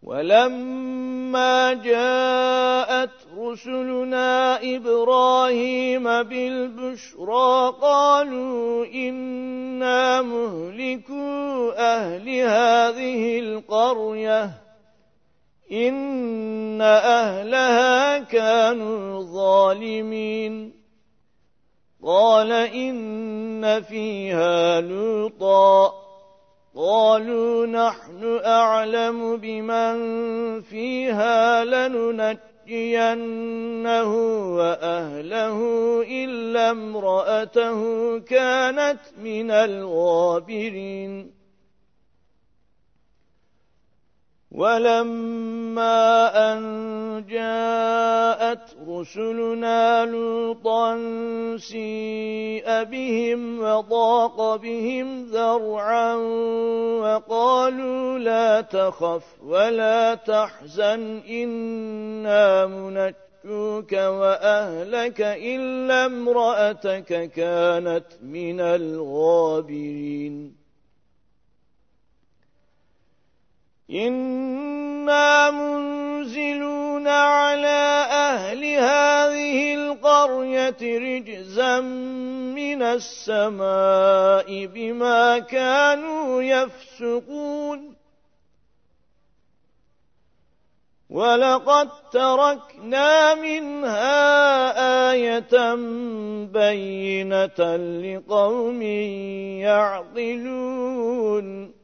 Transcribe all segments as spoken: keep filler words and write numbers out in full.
ولما جاءت رسلنا إبراهيم بالبشرى قالوا إنا مهلكو أهل هذه القرية إن أهلها كانوا ظالمين قال إن فيها لوطا قالوا نحن أعلم بمن فيها لننجينه وأهله إلا امرأته كانت من الغابرين ولما أن جاءت رسلنا لوطا سيء بهم وضاق بهم ذرعا وقالوا لا تخف ولا تحزن إنا منجوك وأهلك إلا امرأتك كانت من الغابرين إنا منزلون على أهل هذه القرية رجزا من السماء بما كانوا يفسقون ولقد تركنا منها آية بينة لقوم يعقلون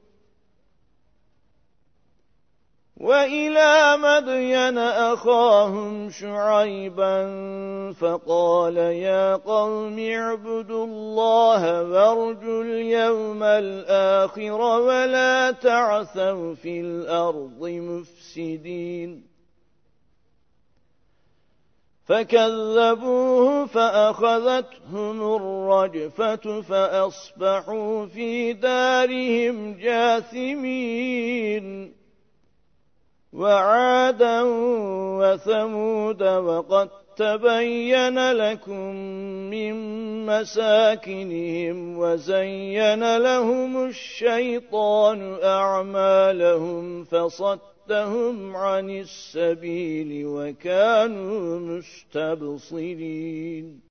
وإلى مدين أخاهم شعيبا فقال يا قوم اعبدوا الله وارجوا اليوم الآخر ولا تعثوا في الأرض مفسدين فكذبوه فأخذتهم الرجفة فأصبحوا في دارهم جاثمين وعادا وثمود وقد تبين لكم من مساكنهم وزين لهم الشيطان أعمالهم فصدهم عن السبيل وكانوا مستبصرين